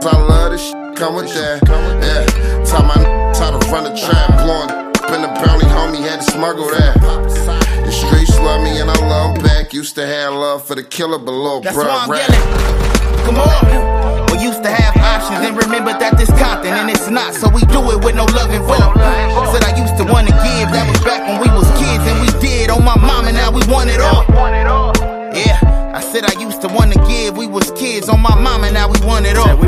I love this shit, come with that. Yeah, taught my how to run the trap, blowing in the bounty, homie, had to smuggle that. The streets love me and I love them back. Used to have love for the killer, but little that's bruh why I'm rap. yelling. Come on. We used to have options and remember that this Compton and it's not, so we do it with no love involved. Said I used to wanna give, that was back when we was kids and we did on my mama, now we want it all. Yeah, I said I used to wanna give, we was kids on my mama, now we want it all.